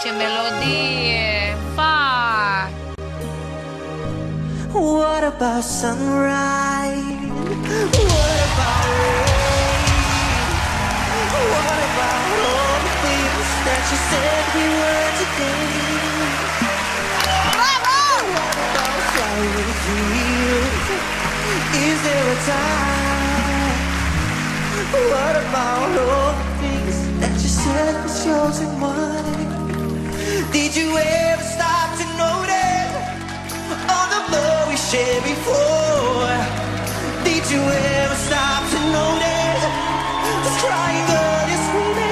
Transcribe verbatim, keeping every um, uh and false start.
ce melodie! Fa! What about sunrise? What about rain? What about all the things that you said we were today? Bravo! What about flying fields? Is there a time? What about all the things that you said was yours and mine? Did you ever stop to notice all the love we shared before? Did you ever